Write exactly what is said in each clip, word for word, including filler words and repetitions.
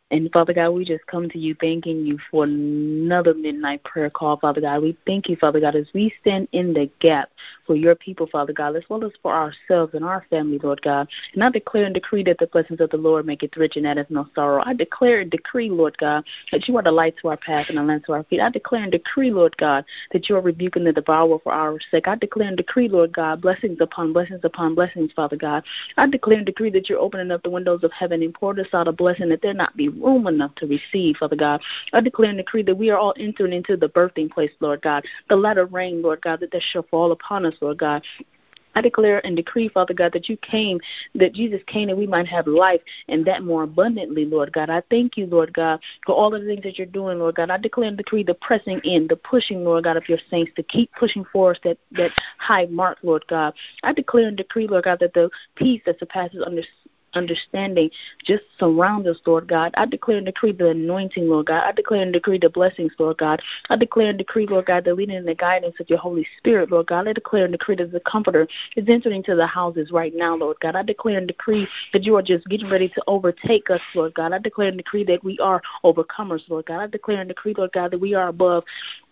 And, Father God, we just come to you thanking you for another midnight prayer call, Father God. We thank you, Father God, as we stand in the gap for your people, Father God, as well as for ourselves and our family, Lord God. And I declare and decree that the blessings of the Lord make it rich and addeth no sorrow. I declare and decree, Lord God, that you are the light to our path and the lamp to our feet. I declare and decree, Lord God, that you are rebuking the devourer for our sake. I declare and decree, Lord God, blessings upon blessings upon blessings, Father God. I declare and decree that you're opening up the windows of heaven and pouring us out a blessing that there not be room enough to receive, Father God. I declare and decree that we are all entering into the birthing place, Lord God, the latter rain, Lord God, that there shall fall upon us, Lord God. I declare and decree, Father God, that you came, that Jesus came that we might have life and that more abundantly, Lord God. I thank you, Lord God, for all of the things that you're doing, Lord God. I declare and decree the pressing in, the pushing, Lord God, of your saints to keep pushing for us that, that high mark, Lord God. I declare and decree, Lord God, that the peace that surpasses understanding understanding just surround us, Lord God. I declare and decree the anointing, Lord God. I declare and decree the blessings, Lord God. I declare and decree, Lord God, the leading and the guidance of your Holy Spirit, Lord God. I declare and decree that the Comforter is entering into the houses right now, Lord God. I declare and decree that you are just getting ready to overtake us, Lord God. I declare and decree that we are overcomers, Lord God. I declare and decree, Lord God, that we are above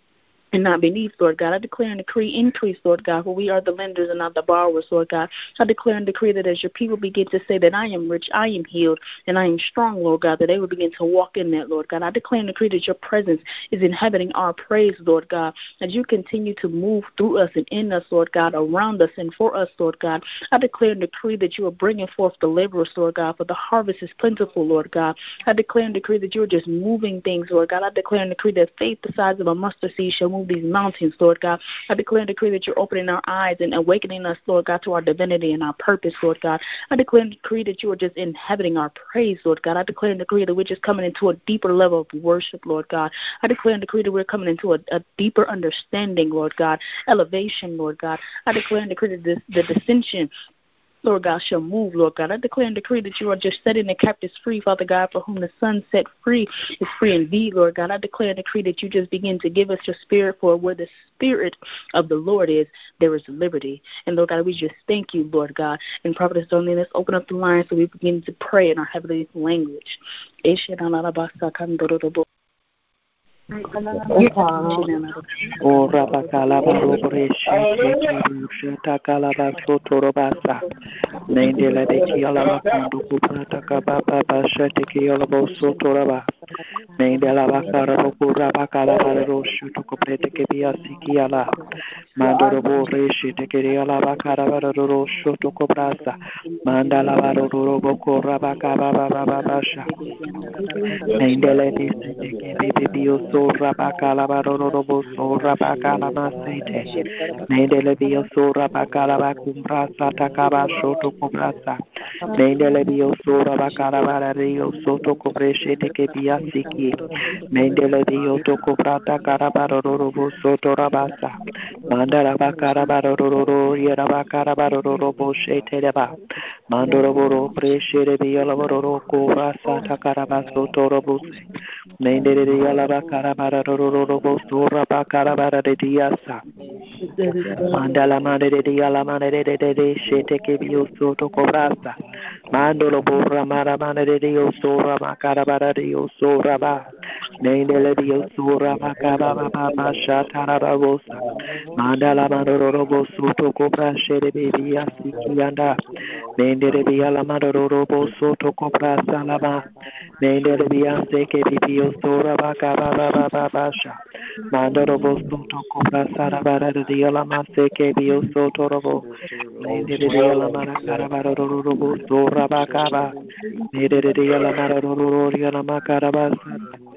and not beneath, Lord God. I declare and decree increase, Lord God, for we are the lenders and not the borrowers, Lord God. I declare and decree that as your people begin to say that I am rich, I am healed, and I am strong, Lord God, that they will begin to walk in that, Lord God. I declare and decree that your presence is inhabiting our praise, Lord God, as you continue to move through us and in us, Lord God, around us and for us, Lord God. I declare and decree that you are bringing forth the laborers, Lord God, for the harvest is plentiful, Lord God. I declare and decree that you are just moving things, Lord God. I declare and decree that faith the size of a mustard seed shall move these mountains, Lord God. I declare and decree that you're opening our eyes and awakening us, Lord God, to our divinity and our purpose, Lord God. I declare and decree that you are just inhabiting our praise, Lord God. I declare and decree that we're just coming into a deeper level of worship, Lord God. I declare and decree that we're coming into a, a deeper understanding, Lord God, elevation, Lord God. I declare and decree that this, the dissension, Lord God, shall move, Lord God. I declare and decree that you are just setting the captives free, Father God, for whom the Son set free is free indeed, Lord God. I declare and decree that you just begin to give us your spirit, for where the Spirit of the Lord is, there is liberty. And, Lord God, we just thank you, Lord God. And Prophetess Donnie, let's open up the line so we begin to pray in our heavenly language. Ora bakala baroboreshe tekerusha takala basotorobasa. Nendele beki alabakundu kuprata kababa basha teki alaboso toraba. Nendela bakara bokura bakala baroshu tokoprete kebiasi kiala. Mandoro boreshe tekeri alabakara baroshu tokobrasa. Mandala baroro bokora bakaba baba basha. Nendele bisi teki bibi bio sora bakala baroro sora bakala masete. Nendele bio sora bakala bakumbrasa takaba shoto kubrasa. Nendele bio sora bakala barario soto kubreshe teke biasiki. Nendele bio toko prata karabaroro soto rabasa. Mandara bakara baroro yera bakara baroro boshete deba. Mandoro boro preshe de biolaboro kurasa takarabaso torobuse. Nendele yala bakara baroro sora bakara barade diasa. Mandala madere de yala madere de de shete ke bio soto kobrasa. Mandolo borra mara madere de yo sora makara bara de yo sora ba. Nendele de yo sora makara ba ba shatara rosa. Mandala madoro robo soto kobra shere bebi asiki anda. Nendele de yala madoro robo soto kobra salama. Nendele de yase ke bio sora makara ba ba ba ba sha. Mandoro bo soto kobra sara bara de yala mase ke bio soto robo. Nendele de yala mara kara bara robo sora bakaba. Nendele de yala mara robo yala makara basa.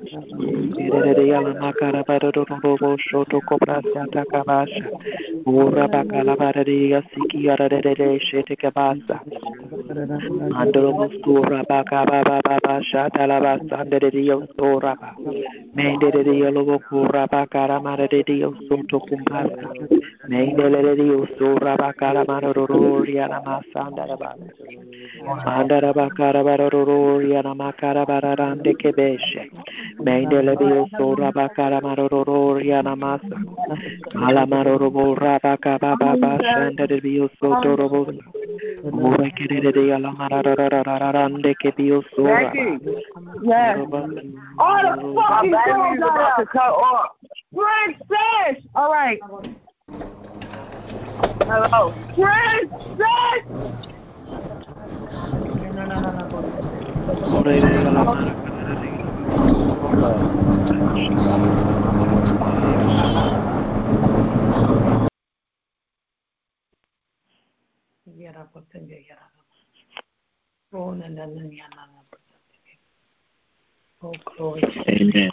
Nendele yala makara bara robo soto kobra sata kabasha. Ora bakala bara de yasiki yara de de shete kabasa. Mandoro Mustura Baka Baba Baba Shatalaba Sandere Dio Soraba. Mendere Dio Lobokura Bakara Mara Dio Soto Kumbasa. Mendele Dio Sora Bakara Marororia Namasandara. Mandara Bakara Barororia Namakara Bararande Kebeshe. Mendele Dio Sora Bakara Marororia Namasa. Alamaroro Rabaka Baba Shandere Dio Soto Robosa. Yes. All the fucking phones about to cut off. Princess! All right. Hello. Princess! No, no, no, Oh, glory to Amen.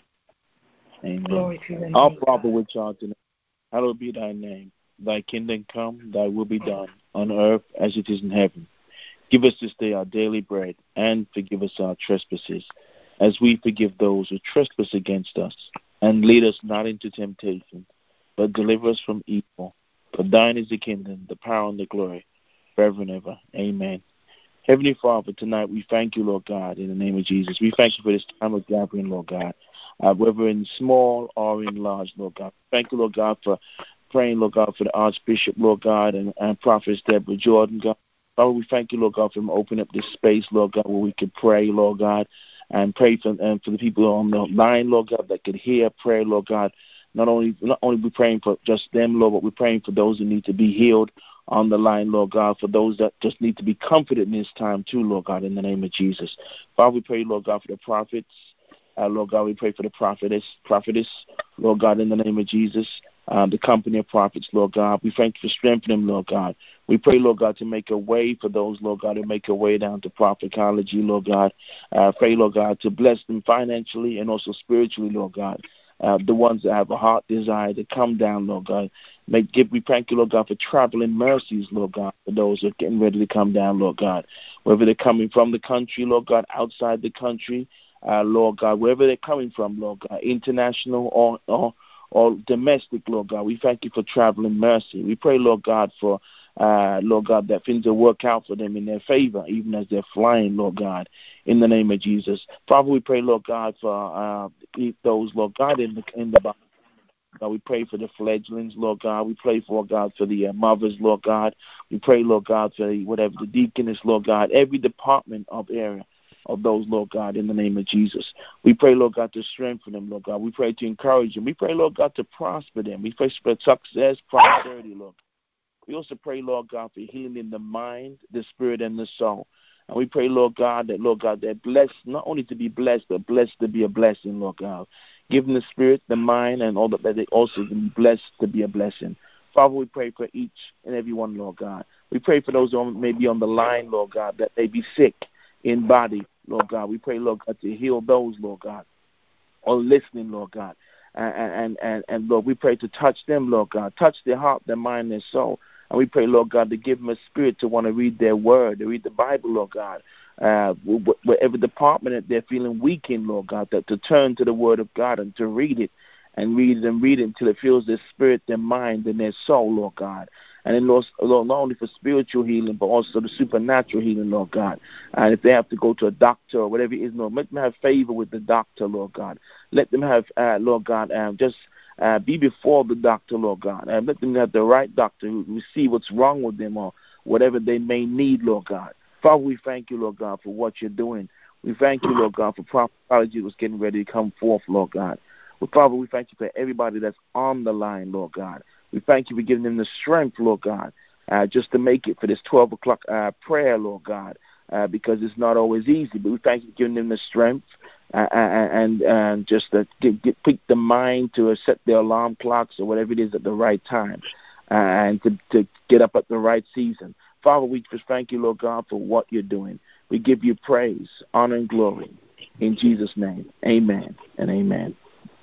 Amen. Glory to the Our name, Father God. which art in heaven, hallowed be thy name. Thy kingdom come, thy will be done, on earth as it is in heaven. Give us this day our daily bread, and forgive us our trespasses, as we forgive those who trespass against us. And lead us not into temptation, but deliver us from evil. For thine is the kingdom, the power, and the glory, forever and ever. Amen. Heavenly Father, tonight we thank you, Lord God, in the name of Jesus. We thank you for this time of gathering, Lord God, uh, whether in small or in large, Lord God. Thank you, Lord God, for praying, Lord God, for the Archbishop, Lord God, and, and Prophetess Deborah Jordan, God. Father, we thank you, Lord God, for him opening up this space, Lord God, where we could pray, Lord God, and pray for, and for the people on the line, Lord God, that could hear prayer, Lord God. Not only not only we praying for just them, Lord, but we're praying for those who need to be healed on the line, Lord God, for those that just need to be comforted in this time too, Lord God, in the name of Jesus. Father, we pray, Lord God, for the prophets. Uh, Lord God, we pray for the prophetess, prophetess, Lord God, in the name of Jesus. Um, the company of prophets, Lord God. We thank you for strengthening them, Lord God. We pray, Lord God, to make a way for those, Lord God, to make a way down to prophetology, Lord God. Uh, pray, Lord God, to bless them financially and also spiritually, Lord God. Uh, the ones that have a heart desire to come down, Lord God. Make, give, we thank you, Lord God, for traveling mercies, Lord God, for those that are getting ready to come down, Lord God. Whether they're coming from the country, Lord God, outside the country, uh, Lord God, wherever they're coming from, Lord God, international or, or or domestic, Lord God. We thank you for traveling mercy. We pray, Lord God, for, uh, Lord God, that things will work out for them in their favor, even as they're flying, Lord God, in the name of Jesus. Father, we pray, Lord God, for uh, those, Lord God, in the, in the body. God, we pray for the fledglings, Lord God. We pray for, God, for the uh, mothers, Lord God. We pray, Lord God, for the, whatever the deaconess, Lord God, every department of area of those, Lord God, in the name of Jesus. We pray, Lord God, to strengthen them, Lord God. We pray to encourage them. We pray, Lord God, to prosper them. We pray for success, prosperity, Lord. We also pray, Lord God, for healing in the mind, the spirit, and the soul. And we pray, Lord God, that, Lord God, they're blessed, not only to be blessed, but blessed to be a blessing, Lord God. Give them the spirit, the mind, and all that, that they also can be blessed to be a blessing. Father, we pray for each and every one, Lord God. We pray for those who may be on the line, Lord God, that they be sick in body, Lord God. We pray, Lord God, to heal those, Lord God, or listening, Lord God. And, and, and, and, Lord, we pray to touch them, Lord God. Touch their heart, their mind, their soul. And we pray, Lord God, to give them a spirit to want to read their word, to read the Bible, Lord God. Uh, whatever department that they're feeling weak in, Lord God, that to turn to the word of God and to read it and read it and read it until it fills their spirit, their mind, and their soul, Lord God. And then, Lord, Lord, not only for spiritual healing, but also the supernatural healing, Lord God. And if they have to go to a doctor or whatever it is, Lord, let them have favor with the doctor, Lord God. Let them have, uh, Lord God, um, just uh, be before the doctor, Lord God. And let them have the right doctor who will see what's wrong with them or whatever they may need, Lord God. Father, we thank you, Lord God, for what you're doing. We thank you, Lord God, for prophetology was getting ready to come forth, Lord God. Well, Father, we thank you for everybody that's on the line, Lord God. We thank you for giving them the strength, Lord God, uh, just to make it for this twelve o'clock uh, prayer, Lord God, uh, because it's not always easy. But we thank you for giving them the strength uh, and, and just to get, get, pick the mind to set their alarm clocks or whatever it is at the right time uh, and to, to get up at the right season. Father, we just thank you, Lord God, for what you're doing. We give you praise, honor, and glory. In Jesus' name, amen and amen.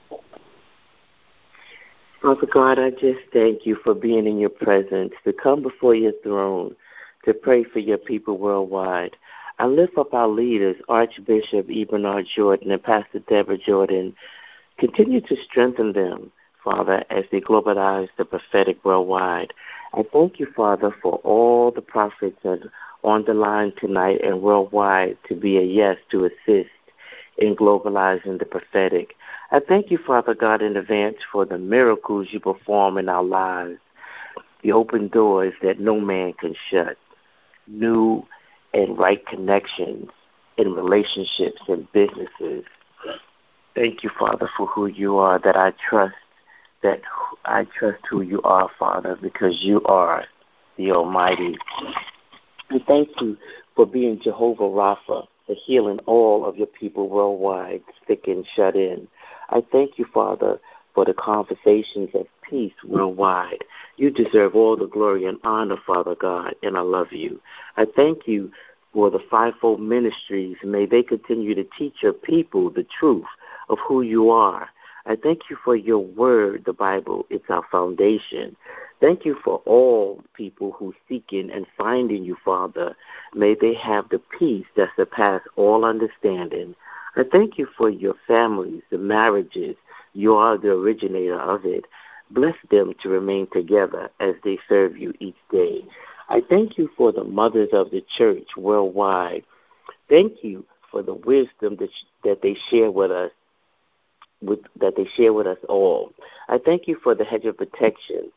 Father God, I just thank you for being in your presence, to come before your throne, to pray for your people worldwide. I lift up our leaders, Archbishop E. Bernard Jordan and Pastor Deborah Jordan. Continue to strengthen them, Father, as they globalize the prophetic worldwide. I thank you, Father, for all the prophets that are on the line tonight and worldwide to be a yes to assist in globalizing the prophetic. I thank you, Father God, in advance for the miracles you perform in our lives, the open doors that no man can shut. new and right connections in relationships and businesses. Thank you, Father, for who you are, that I trust, that I trust who you are, Father, because you are the Almighty. And thank you for being Jehovah Rapha, for healing all of your people worldwide, sick and shut in. I thank you, Father, for the conversations of peace worldwide. You deserve all the glory and honor, Father God, and I love you. I thank you for the fivefold ministries. May they continue to teach your people the truth of who you are. I thank you for your word, the Bible. It's our foundation. Thank you for all people who seeking and finding you, Father. May they have the peace that surpasses all understanding. I thank you for your families, the marriages. You are the originator of it. Bless them to remain together as they serve you each day. I thank you for the mothers of the church worldwide. Thank you for the wisdom that, that they share with us, with, that they share with us all. I thank you for the hedge of protection.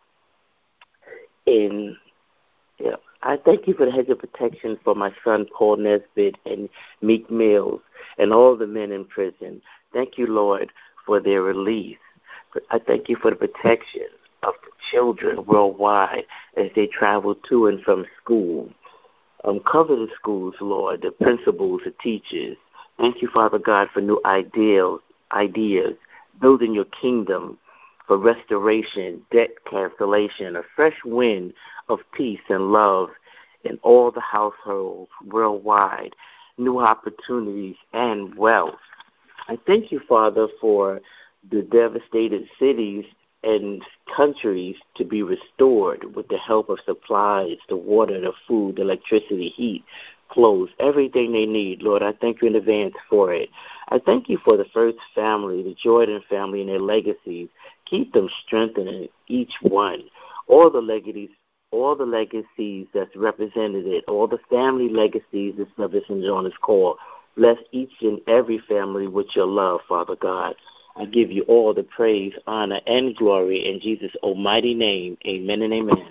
In, yeah, I thank you for the hedge of protection for my son Paul Nesbitt and Meek Mills and all the men in prison. Thank you, Lord, for their release. I thank you for the protection of the children worldwide as they travel to and from school. Um, cover the schools, Lord, the principals, the teachers. Thank you, Father God, for new ideals, ideas, building your kingdom, for restoration, debt cancellation, a fresh wind of peace and love in all the households worldwide, new opportunities and wealth. I thank you, Father, for the devastated cities and countries to be restored with the help of supplies, the water, the food, the electricity, heat, clothes, everything they need. Lord, I thank you in advance for it. I thank you for the First family, the Jordan family, and their legacies. Keep them strengthening each one. All the legacies, all the legacies that's represented it, all the family legacies that's represented on this call. Bless each and every family with your love, Father God. I give you all the praise, honor, and glory in Jesus' almighty name. Amen and amen.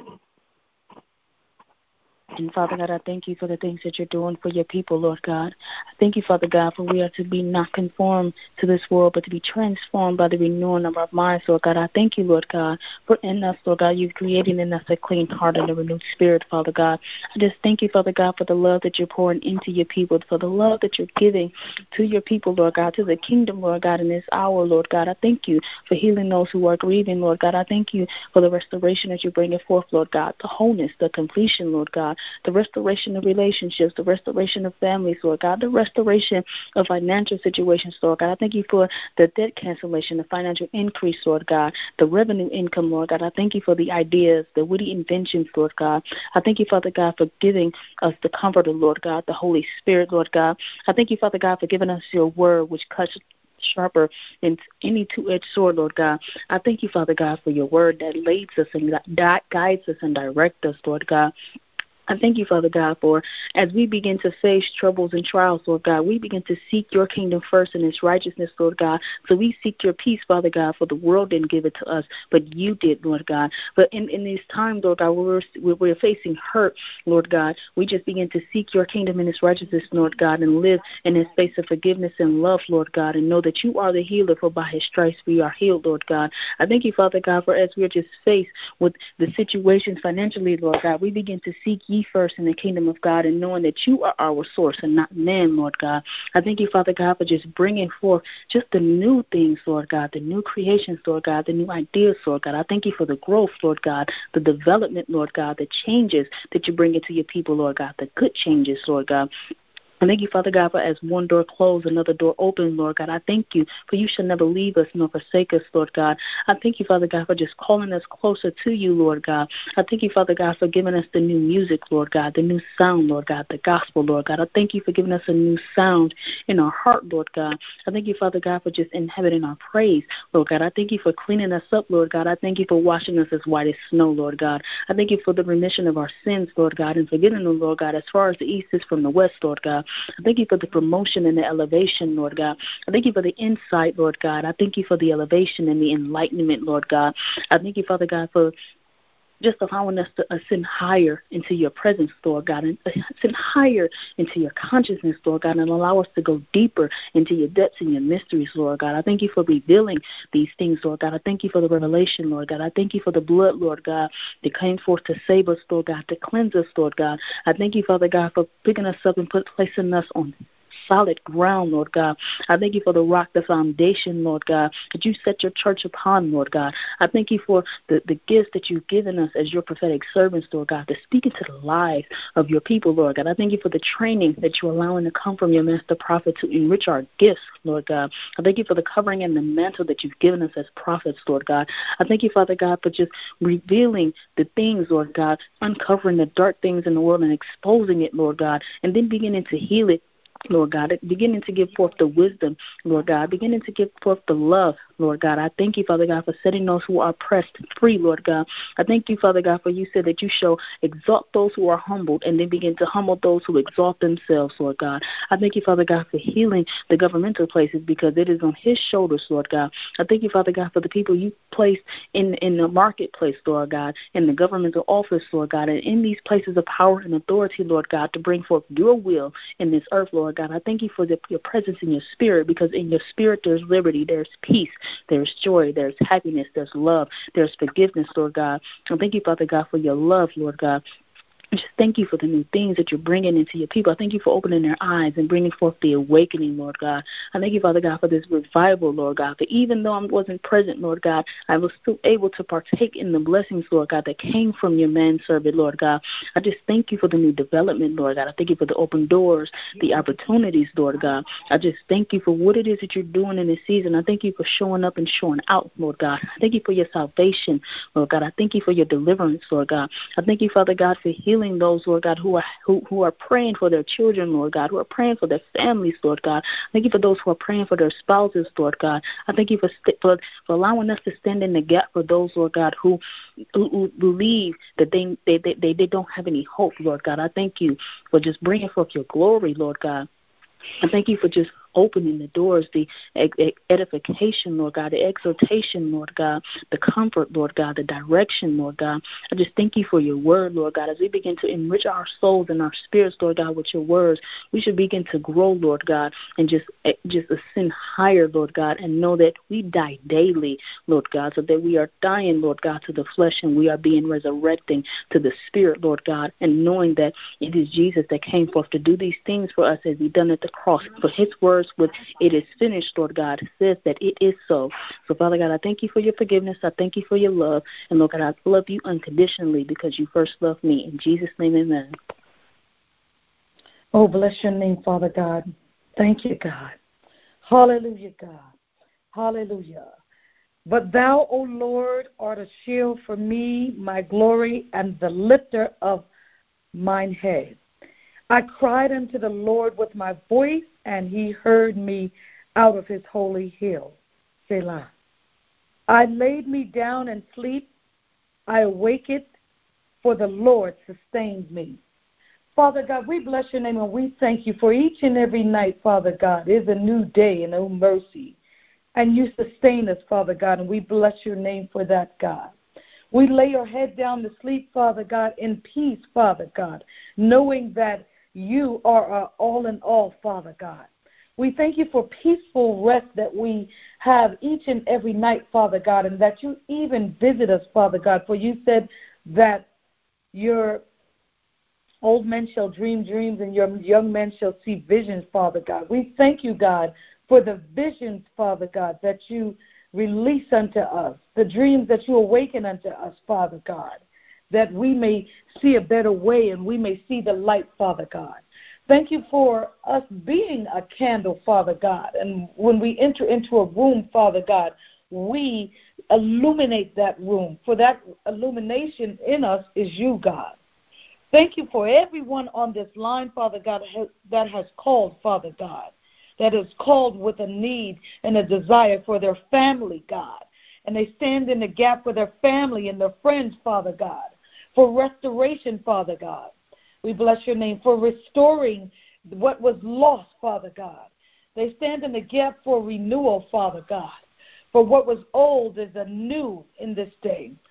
And Father God, I thank you for the things that you're doing for your people, Lord God. I thank you, Father God, for we are to be not conformed to this world, but to be transformed by the renewing of our minds, Lord God. I thank you, Lord God, for in us, Lord God, you've created in us a clean heart and a renewed spirit, Father God. I just thank you, Father God, for the love that you're pouring into your people, for the love that you're giving to your people, Lord God, to the kingdom, Lord God, in this hour, Lord God. I thank you for healing those who are grieving, Lord God. I thank you for the restoration that you're bringing forth, Lord God, the wholeness, the completion, Lord God, the restoration of relationships, the restoration of families, Lord God, the restoration of financial situations, Lord God. I thank you for the debt cancellation, the financial increase, Lord God, the revenue income, Lord God. I thank you for the ideas, the witty inventions, Lord God. I thank you, Father God, for giving us the comforter, Lord God, the Holy Spirit, Lord God. I thank you, Father God, for giving us your word, which cuts sharper than any two-edged sword, Lord God. I thank you, Father God, for your word that leads us and guides us and directs us, Lord God. I thank you, Father God, for as we begin to face troubles and trials, Lord God, we begin to seek your kingdom first and its righteousness, Lord God. So we seek your peace, Father God, for the world didn't give it to us, but you did, Lord God. But in, in these times, Lord God, where we're, we're facing hurt, Lord God, we just begin to seek your kingdom and its righteousness, Lord God, and live in a space of forgiveness and love, Lord God, and know that you are the healer, for by his stripes we are healed, Lord God. I thank you, Father God, for as we're just faced with the situations financially, Lord God, we begin to seek ye first in the kingdom of God and knowing that you are our source and not man, Lord God. I thank you, Father God, for just bringing forth just the new things, Lord God, the new creations, Lord God, the new ideas, Lord God. I thank you for the growth, Lord God, the development, Lord God, the changes that you bring into your people, Lord God, the good changes, Lord God. I thank you, Father God, for as one door closed, another door open, Lord God. I thank you for you shall never leave us nor forsake us, Lord God. I thank you, Father God, for just calling us closer to you, Lord God. I thank you, Father God, for giving us the new music, Lord God, the new sound, Lord God, the gospel, Lord God. I thank you for giving us a new sound in our heart, Lord God. I thank you, Father God, for just inhabiting our praise, Lord God. I thank you for cleaning us up, Lord God. I thank you for washing us as white as snow, Lord God. I thank you for the remission of our sins, Lord God, and forgiving them, Lord God, as far as the east is from the west, Lord God. I thank you for the promotion and the elevation, Lord God. I thank you for the insight, Lord God. I thank you for the elevation and the enlightenment, Lord God. I thank you, Father God, for just allowing us to ascend higher into your presence, Lord God, and ascend higher into your consciousness, Lord God, and allow us to go deeper into your depths and your mysteries, Lord God. I thank you for revealing these things, Lord God. I thank you for the revelation, Lord God. I thank you for the blood, Lord God, that came forth to save us, Lord God, to cleanse us, Lord God. I thank you, Father God, for picking us up and put placing us on solid ground, Lord God. I thank you for the rock, the foundation, Lord God, that you set your church upon, Lord God. I thank you for the, the gifts that you've given us as your prophetic servants, Lord God, to speak into the lives of your people, Lord God. I thank you for the training that you're allowing to come from your master prophet to enrich our gifts, Lord God. I thank you for the covering and the mantle that you've given us as prophets, Lord God. I thank you, Father God, for just revealing the things, Lord God, uncovering the dark things in the world and exposing it, Lord God, and then beginning to heal it, Lord God, beginning to give forth the wisdom, Lord God, beginning to give forth the love, Lord God. I thank you, Father God, for setting those who are oppressed free, Lord God. I thank you, Father God, for you said that you shall exalt those who are humbled and then begin to humble those who exalt themselves, Lord God. I thank you, Father God, for healing the governmental places because it is on his shoulders, Lord God. I thank you, Father God, for the people you placed in, in the marketplace, Lord God, in the governmental office, Lord God, and in these places of power and authority, Lord God, to bring forth your will in this earth, Lord God. I thank you for the, your presence in your spirit because in your spirit there's liberty, there's peace, there's joy, there's happiness, there's love, there's forgiveness, Lord God. I thank you, Father God, for your love, Lord God. I just thank you for the new things that you're bringing into your people. I thank you for opening their eyes and bringing forth the awakening, Lord God. I thank you, Father God, for this revival, Lord God. For even though I wasn't present, Lord God, I was still able to partake in the blessings, Lord God, that came from your manservant, Lord God. I just thank you for the new development, Lord God. I thank you for the open doors, the opportunities, Lord God. I just thank you for what it is that you're doing in this season. I thank you for showing up and showing out, Lord God. I thank you for your salvation, Lord God. I thank you for your deliverance, Lord God. I thank you, Father God, for healing those, Lord God, who are who, who are praying for their children, Lord God, who are praying for their families, Lord God. Thank you for those who are praying for their spouses, Lord God. I thank you for for, for allowing us to stand in the gap for those, Lord God, who who, who believe that they they, they they don't have any hope, Lord God. I thank you for just bringing forth your glory, Lord God. I thank you for just opening the doors, the edification, Lord God, the exhortation, Lord God, the comfort, Lord God, the direction, Lord God. I just thank you for your word, Lord God. As we begin to enrich our souls and our spirits, Lord God, with your words, we should begin to grow, Lord God, and just just ascend higher, Lord God, and know that we die daily, Lord God, so that we are dying, Lord God, to the flesh and we are being resurrecting to the spirit, Lord God, and knowing that it is Jesus that came forth to do these things for us as he done at the cross. For his words with it is finished, Lord God, says that it is so. So, Father God, I thank you for your forgiveness. I thank you for your love. And, Lord God, I love you unconditionally because you first loved me. In Jesus' name, amen. Oh, bless your name, Father God. Thank you, God. Hallelujah, God. Hallelujah. But thou, O Lord, art a shield for me, my glory, and the lifter of mine head. I cried unto the Lord with my voice, and he heard me out of his holy hill. Selah. I laid me down and sleep. I awaked, for the Lord sustained me. Father God, we bless your name and we thank you for each and every night, Father God, is a new day and new mercy. And you sustain us, Father God, and we bless your name for that, God. We lay our head down to sleep, Father God, in peace, Father God, knowing that you are our all in all, Father God. We thank you for peaceful rest that we have each and every night, Father God, and that you even visit us, Father God, for you said that your old men shall dream dreams and your young men shall see visions, Father God. We thank you, God, for the visions, Father God, that you release unto us, the dreams that you awaken unto us, Father God, that we may see a better way and we may see the light, Father God. Thank you for us being a candle, Father God. And when we enter into a room, Father God, we illuminate that room. For that illumination in us is you, God. Thank you for everyone on this line, Father God, that has called, Father God, that has called with a need and a desire for their family, God. And they stand in the gap for their family and their friends, Father God, for restoration, Father God. We bless your name for restoring what was lost, Father God. They stand in the gap for renewal, Father God, for what was old is anew in this day.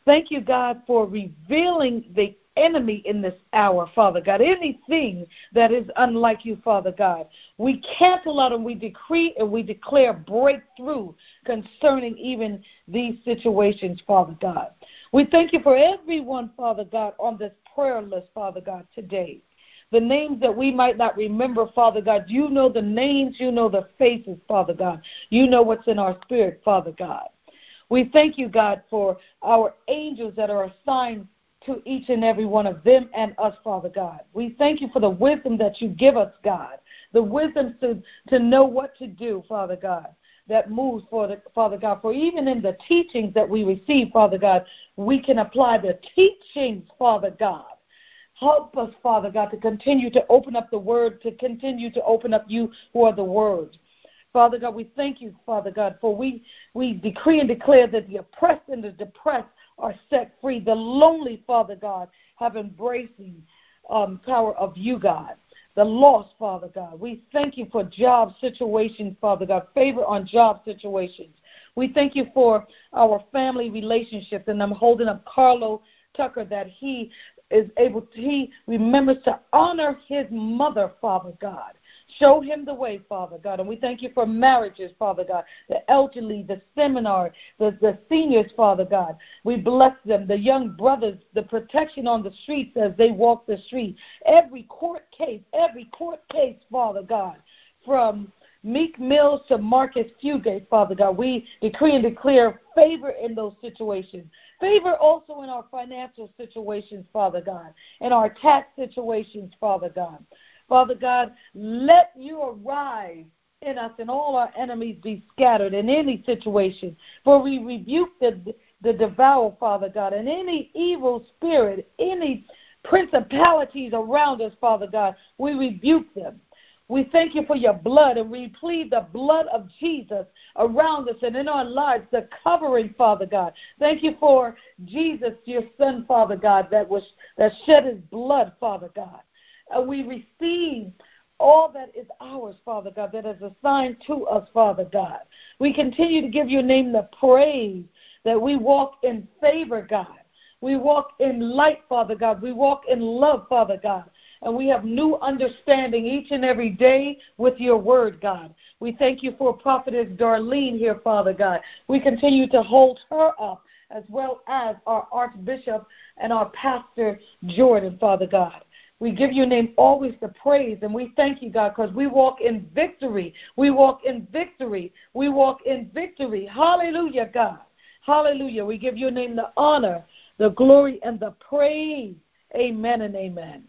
thank you, God, for revealing the enemy in this hour, Father God. Anything that is unlike you, Father God, we cancel out and we decree and we declare breakthrough concerning even these situations, Father God. We thank you for everyone, Father God, on this prayer list, Father God, today. The names that we might not remember, Father God, you know the names, you know the faces, Father God. You know what's in our spirit, Father God. We thank you, God, for our angels that are assigned to each and every one of them and us, Father God. We thank you for the wisdom that you give us, God, the wisdom to, to know what to do, Father God, that moves, for the, Father God. For even in the teachings that we receive, Father God, we can apply the teachings, Father God. Help us, Father God, to continue to open up the Word, to continue to open up you who are the Word. Father God, we thank you, Father God, for we, we decree and declare that the oppressed and the depressed are set free. The lonely, Father God, have embracing um, power of you, God. The lost, Father God. We thank you for job situations, Father God, favor on job situations. We thank you for our family relationships, and I'm holding up Carlo Tucker, that he is able to, he remembers to honor his mother, Father God. Show him the way, Father God. And we thank you for marriages, Father God, the elderly, the seminar, the, the seniors, Father God. We bless them, the young brothers, the protection on the streets as they walk the street. Every court case, every court case, Father God, from Meek Mills to Marcus Fugate, Father God, we decree and declare favor in those situations. Favor also in our financial situations, Father God, in our tax situations, Father God. Father God, let you arise in us and all our enemies be scattered in any situation. For we rebuke the, the devourer, Father God, and any evil spirit, any principalities around us, Father God, we rebuke them. We thank you for your blood, and we plead the blood of Jesus around us and in our lives, the covering, Father God. Thank you for Jesus, your Son, Father God, that was that shed his blood, Father God. And we receive all that is ours, Father God, that is assigned to us, Father God. We continue to give your name the praise that we walk in favor, God. We walk in light, Father God. We walk in love, Father God. And we have new understanding each and every day with your word, God. We thank you for Prophetess Darlene here, Father God. We continue to hold her up, as well as our Archbishop and our Pastor Jordan, Father God. We give your name always the praise, and we thank you, God, because we walk in victory. We walk in victory. We walk in victory. Hallelujah, God. Hallelujah. We give your name the honor, the glory, and the praise. Amen and amen.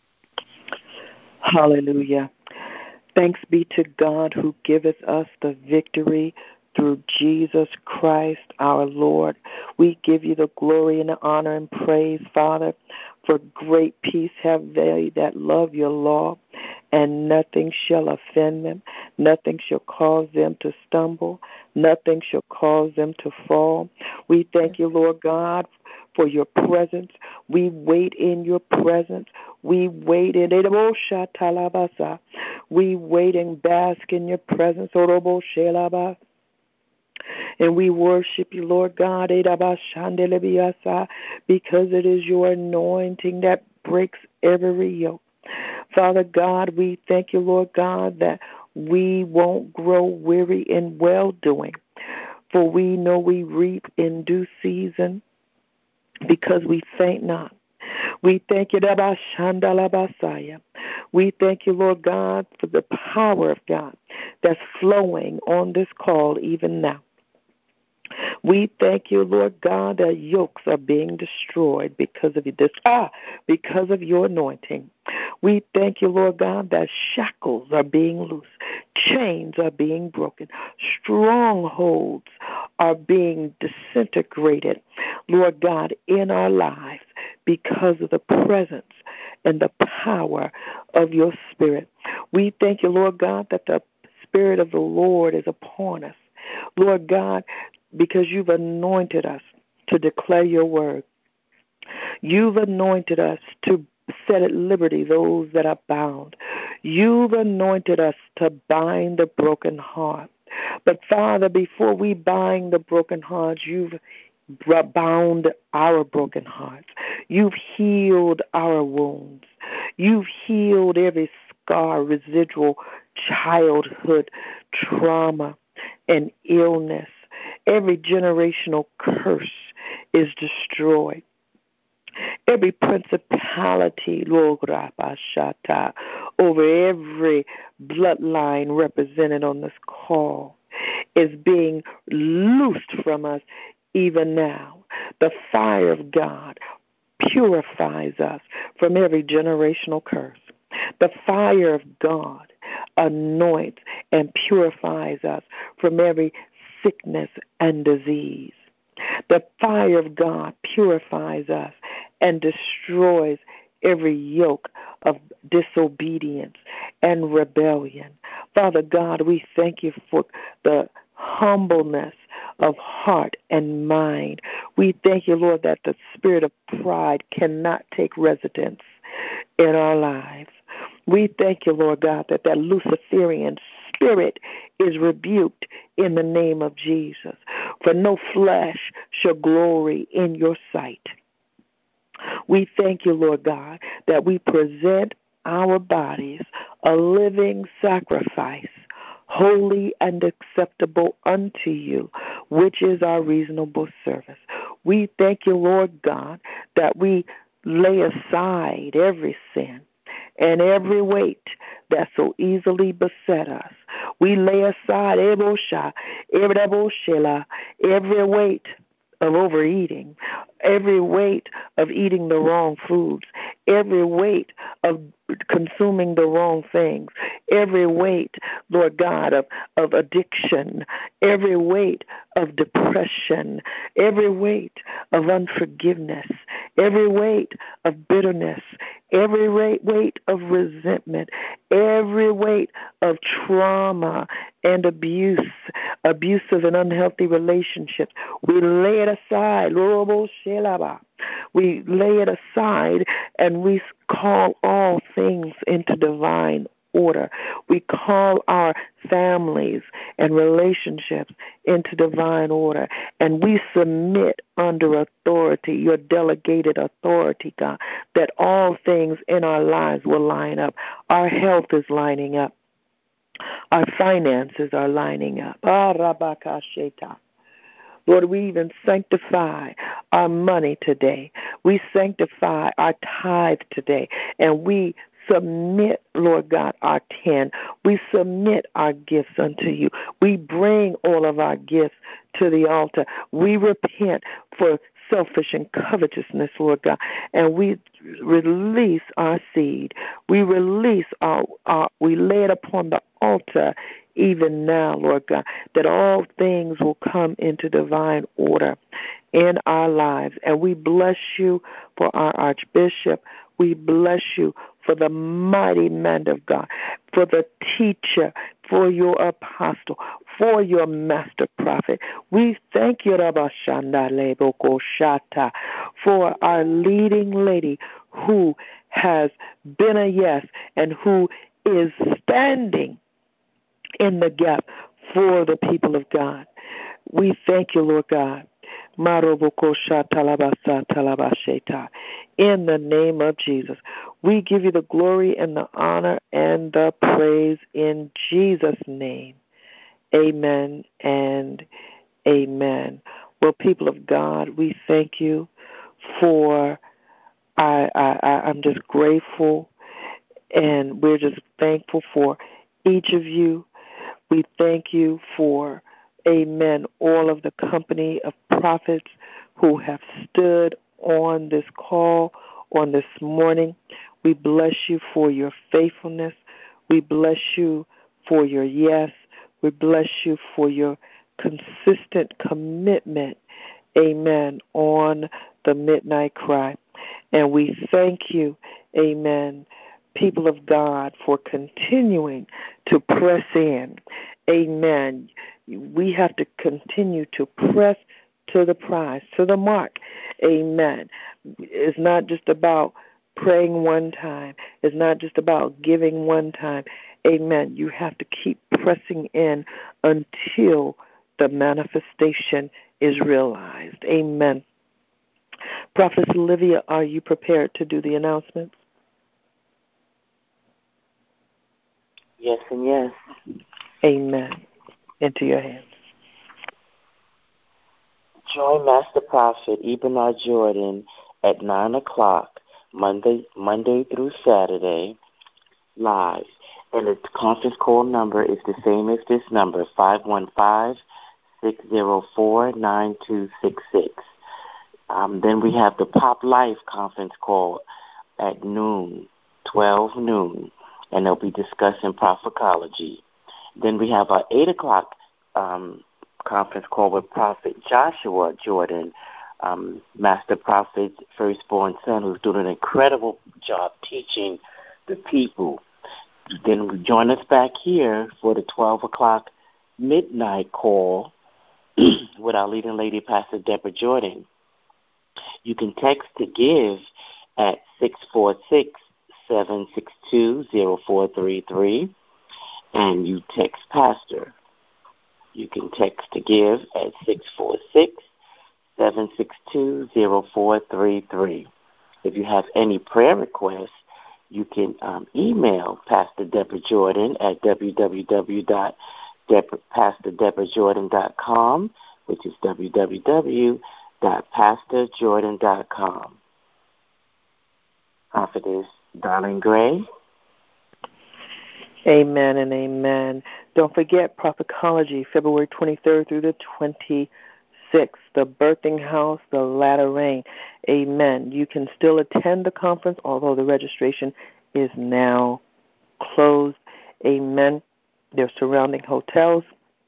Hallelujah. Thanks be to God who giveth us the victory through Jesus Christ our Lord. We give you the glory and the honor and praise, Father, for great peace have they that love your law, and nothing shall offend them, nothing shall cause them to stumble, nothing shall cause them to fall. We thank you, Lord God, for your presence. We wait in your presence. We wait in We wait and bask in your presence. And we worship you, Lord God, because it is your anointing that breaks every yoke. Father God, we thank you, Lord God, that we won't grow weary in well-doing, for we know we reap in due season because we faint not. We thank you, we thank you, Lord God, for the power of God that's flowing on this call even now. We thank you, Lord God, that yokes are being destroyed because of this, ah, because of your anointing. We thank you, Lord God, that shackles are being loosed, chains are being broken, strongholds are being disintegrated, Lord God, in our lives because of the presence and the power of your Spirit. We thank you, Lord God, that the Spirit of the Lord is upon us, Lord God, because you've anointed us to declare your word. You've anointed us to set at liberty those that are bound. You've anointed us to bind the broken heart. But, Father, before we bind the broken hearts, you've bound our broken hearts. You've healed our wounds. You've healed every scar, residual childhood trauma and illness. Every generational curse is destroyed. Every principality, Lord, over every bloodline represented on this call is being loosed from us even now. The fire of God purifies us from every generational curse. The fire of God anoints and purifies us from every sickness and disease. The fire of God purifies us and destroys every yoke of disobedience and rebellion. Father God, we thank you for the humbleness of heart and mind. We thank you, Lord, that the spirit of pride cannot take residence in our lives. We thank you, Lord God, that that Luciferian spirit is rebuked in the name of Jesus. For no flesh shall glory in your sight. We thank you, Lord God, that we present our bodies a living sacrifice, holy and acceptable unto you, which is our reasonable service. We thank you, Lord God, that we lay aside every sin and every weight that so easily beset us. We lay aside every weight of overeating, every weight of eating the wrong foods, every weight of consuming the wrong things, every weight, Lord God, of, of addiction, every weight of depression, every weight of unforgiveness, every weight of bitterness, every weight of resentment, every weight of trauma and abuse, abusive and unhealthy relationships. We lay it aside. We lay it aside and we call all things into divine order. We call our families and relationships into divine order, and we submit under authority, your delegated authority, God, that all things in our lives will line up. Our health is lining up. Our finances are lining up. Lord, we even sanctify our money today. We sanctify our tithe today, and we submit, Lord God, our ten. We submit our gifts unto you. We bring all of our gifts to the altar. We repent for selfish and covetousness, Lord God, and we release our seed. We release our, our we lay it upon the altar even now, Lord God, that all things will come into divine order in our lives. And we bless you for our Archbishop. We bless you for the mighty man of God, for the teacher, for your apostle, for your master prophet. We thank you, Rabba Shanda Leboko Shata, for our leading lady who has been a yes and who is standing in the gap for the people of God. We thank you, Lord God. In the name of Jesus, we give you the glory and the honor and the praise in Jesus' name. Amen and amen. Well, people of God, we thank you for, I, I, I'm just grateful, and we're just thankful for each of you. We thank you for, amen, all of the company of prophets who have stood on this call on this morning. We bless you for your faithfulness. We bless you for your yes. We bless you for your consistent commitment, amen, on the midnight cry. And we thank you, amen, people of God, for continuing to press in. Amen. We have to continue to press to the prize, to the mark. Amen. It's not just about praying one time. It's not just about giving one time. Amen. You have to keep pressing in until the manifestation is realized. Amen. Prophetess Olivia, are you prepared to do the announcements? Yes and yes. Amen. Into your hands. Join Master Prophet Ebenard Jordan at nine o'clock, Monday, Monday through Saturday, live. And the conference call number is the same as this number, five one five, six zero four, nine two six six. Um, then we have the Pop Life conference call at noon, twelve noon, and they'll be discussing prophecology. Then we have our eight o'clock um, conference call with Prophet Joshua Jordan, um, Master Prophet's firstborn son, who's doing an incredible job teaching the people. Then join us back here for the twelve o'clock midnight call with our leading lady, Pastor Deborah Jordan. You can text to give at six four six, seven six two, zero four three three, and you text Pastor. You can text to give at six four six, seven six two, zero four three three. If you have any prayer requests, you can um, email Pastor Deborah Jordan at w w w dot pastor deborah jordan dot com, which is w w w dot pastor jordan dot com. Prophetess Darlene Gray. Amen and amen. Don't forget Prophecology, February twenty-third through the twenty-sixth, the Birthing House, the Latter Rain. Amen. You can still attend the conference, although the registration is now closed. Amen. There's surrounding hotels.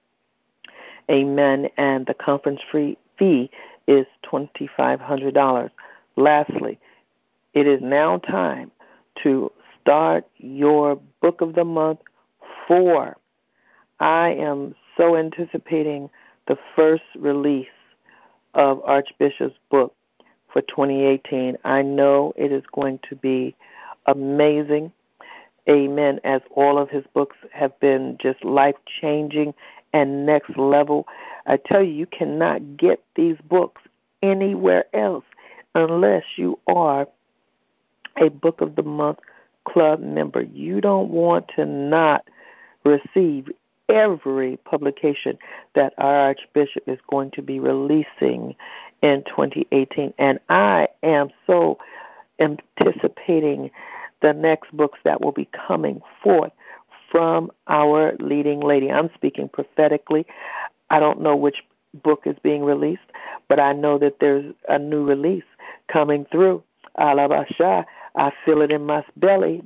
Amen. And the conference free fee is twenty-five hundred dollars. Lastly, it is now time to start your book of the month four. I am so anticipating the first release of Archbishop's book for twenty eighteen. I know it is going to be amazing. Amen. As all of his books have been just life-changing and next level. I tell you, you cannot get these books anywhere else unless you are a Book of the Month Club member. You don't want to not receive every publication that our Archbishop is going to be releasing in twenty eighteen. And I am so anticipating the next books that will be coming forth from our leading lady. I'm speaking prophetically. I don't know which book is being released, but I know that there's a new release coming through. Alabasha, I feel it in my belly,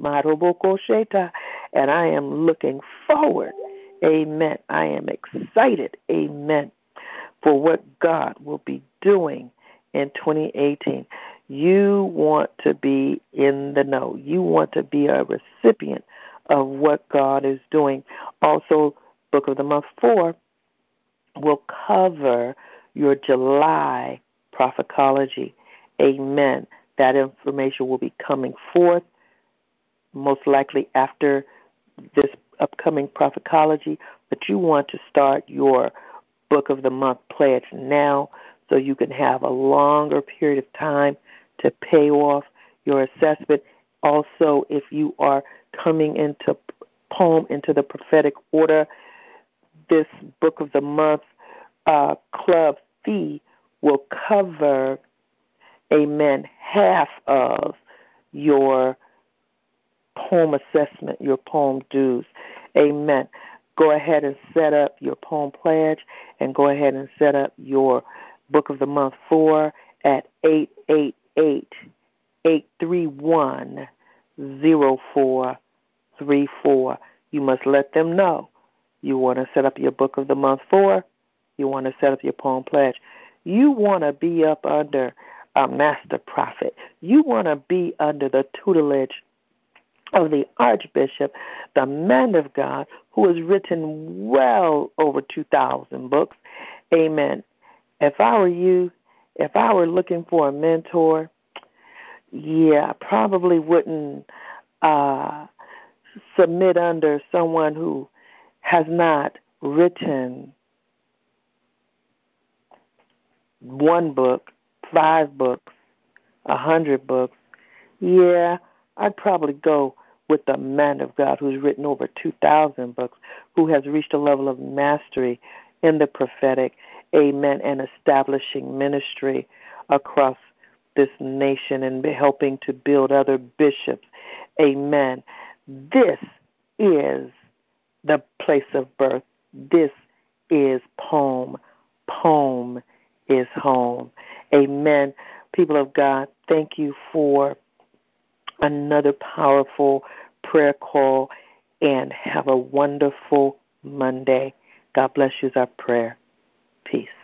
and I am looking forward, amen. I am excited, amen, for what God will be doing in twenty eighteen. You want to be in the know. You want to be a recipient of what God is doing. Also, Book of the Month four will cover your July Prophecology. Amen. That information will be coming forth most likely after this upcoming Prophecology, but you want to start your Book of the Month pledge now so you can have a longer period of time to pay off your assessment. Also, if you are coming into poem into the prophetic order, this Book of the Month uh, club fee will cover, amen, half of your poem assessment, your poem dues. Amen. Go ahead and set up your poem pledge and go ahead and set up your Book of the Month four at eight eight eight, eight three one, zero four three four. You must let them know you want to set up your Book of the Month four. You want to set up your poem pledge. You want to be up under a master prophet. You want to be under the tutelage of the Archbishop, the man of God, who has written well over two thousand books. Amen. If I were you, if I were looking for a mentor, yeah, I probably wouldn't uh, submit under someone who has not written one book, five books, a hundred books, yeah, I'd probably go with the man of God who's written over two thousand books, who has reached a level of mastery in the prophetic, amen, and establishing ministry across this nation and helping to build other bishops, amen. This is the place of birth. This is Poem. Poem is home. Amen. People of God, thank you for another powerful prayer call, and have a wonderful Monday. God bless you is our prayer. Peace.